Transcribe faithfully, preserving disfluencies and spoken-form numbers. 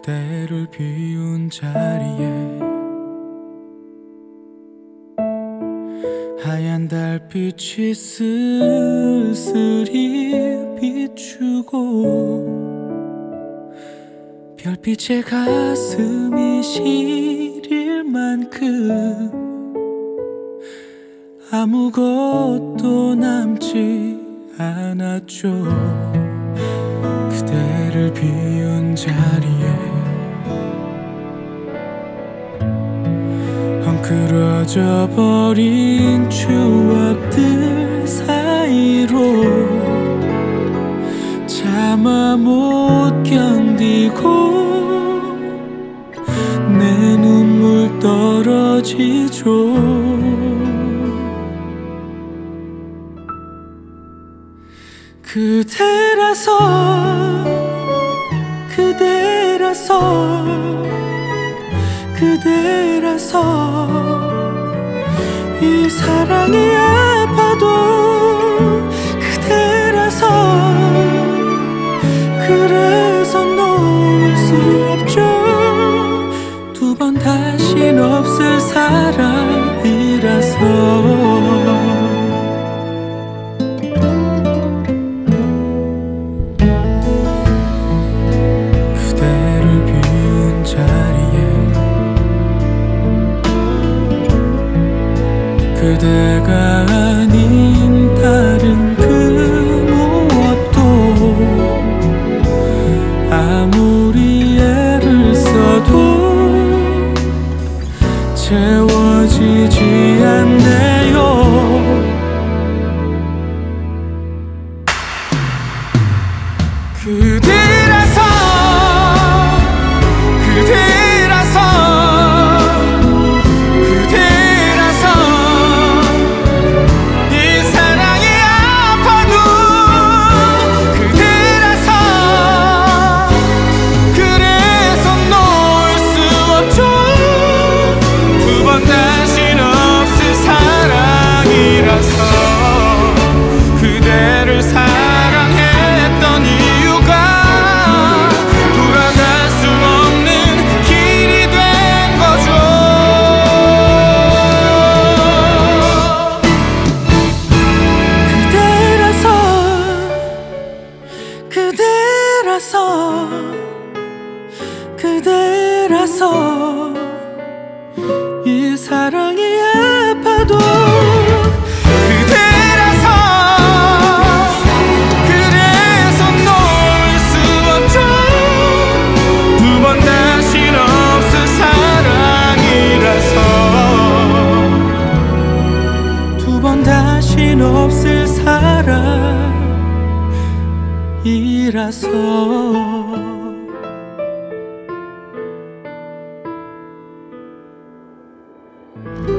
그대를 비운 자리에 하얀 달빛이 쓸쓸히 비추고 별빛에 가슴이 시릴 만큼 아무것도 남지 않았죠. 그대를 비운 자리에 헝클어져 버린 추억들 사이로 차마 못 견디고 내 눈물 떨어지죠. 그대라서 그대라서 그대라서 이 사랑이 아파도 그대라서 그래서 놓을 수 없죠. 두 번 다신 없을 사랑이라서 그대가 아닌 다른 그 무엇도 아무리 애를 써도 채워지지 않네요. 그대라서 그대라서 그대라서 그대라서 이 사랑이 아파도 그대라서 그래서 놓을 수 없죠. 두 번 다신 없을 사랑이라서 두 번 다신 없을 사랑이라서